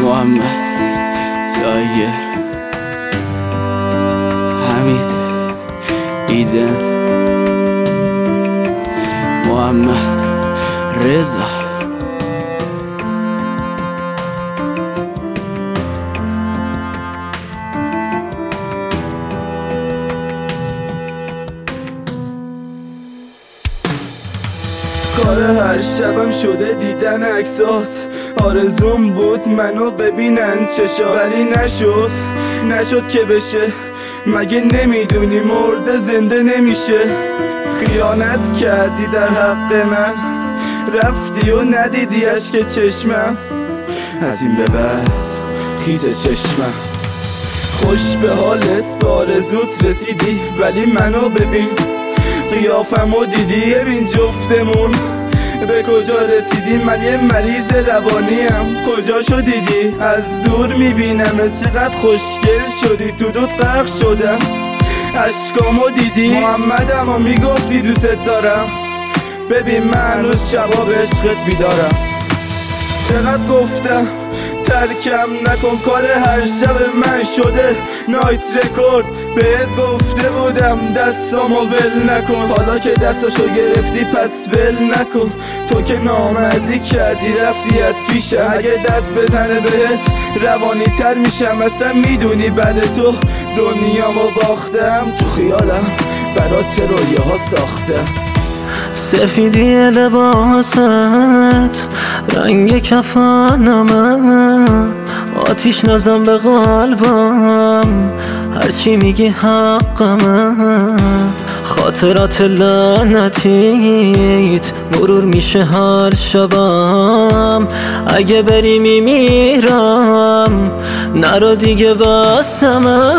محمد تایر حمید ایدن محمد رضا کار هر شبم شده دیدن عکسات، آرزوم بود منو ببینن چشات، ولی نشد که بشه. مگه نمیدونی مرده زنده نمیشه؟ خیانت کردی در حق من، رفتی و ندیدی اشک چشمم، از این به بعد خیس چشمم. خوش به حالت به آرزوت رسیدی، ولی منو ببین قیافمو دیدی. ببین جفتمون به کجا رسیدیم، من یه مریض روانیم کجاشو دیدی؟ از دور میبینم چقدر خوشگل شدی، تو دود غرق شدم عشقامو دیدی. محمدم و میگفتی دوست دارم، ببین من هنوز شبا به عشقت بیدارم. چقدر گفتم ترکم نکن، کار هر شب من شده نایت رکورد. بهت گفته بودم دستامو ول نکن، حالا که دستاشو گرفتی پس ول نکن. تو که نامردی کردی رفتی از پیشم، اگه دست بزنه بهت روانی تر میشم. اصلا میدونی بعد تو دنیامو باختم، تو خیالم برات چه رویاها ساختم. سفیدی لباست، رنگ کفنمه، آتیش نازم به قلبم، هرچی میگی حقمه. خاطرات لعنتیت مرور میشه هر شبم، اگه بری میمیرم نرو دیگه بسمه.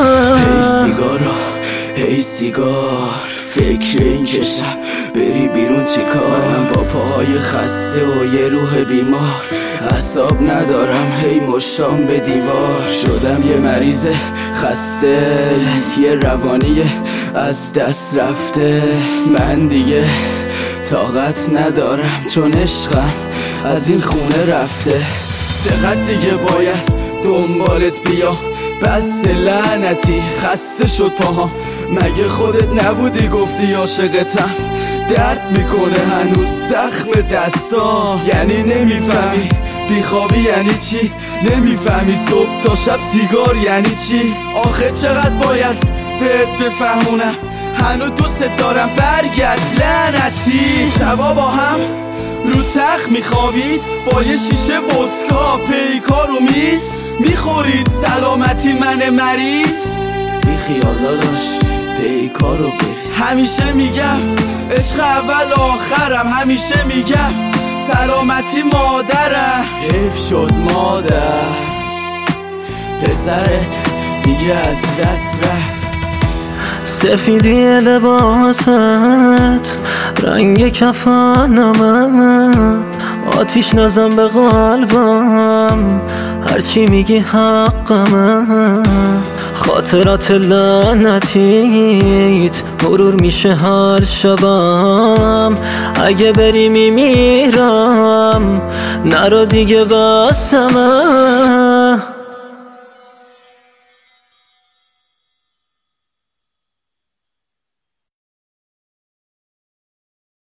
هی سیگار فکر این که شب بری بیرون چی کارم، با پاهای خسته و یه روح بیمار، اعصاب ندارم هی مشتام به دیوار. شدم یه مریض خسته، یه روانی از دست رفته. من دیگه طاقت ندارم چون عشقم از این خونه رفته. چقدر دیگه باید دنبالت بیام، بس لعنتی خسته شد پاهام. مگه خودت نبودی گفتی عاشقتم؟ درد میکنه هنوز زخم دستام. یعنی نمیفهمی بیخوابی یعنی چی؟ نمیفهمی صبح تا شب سیگار یعنی چی؟ آخه چقدر باید بهت بفهمونم هنوز دوست دارم، برگرد لعنتی. شبا با هم رو تخت میخوابید با یه شیشه ودکا، پیکار و میز میخورید، سلامتی من مریض. بی خیال داداش پیکار و بریز. همیشه میگم عشق اول آخرم، همیشه میگم سلامتی مادرم. حیف شد مادر، پسرت دیگه از دست رفت. سفیدی لباست، رنگ کفنمه، آتیش نازم به قلبم، هرچی میگی حقمه. خاطرات لعنتیت مرور میشه هر شبم، اگه بری میمیرم نرو دیگه بسمه.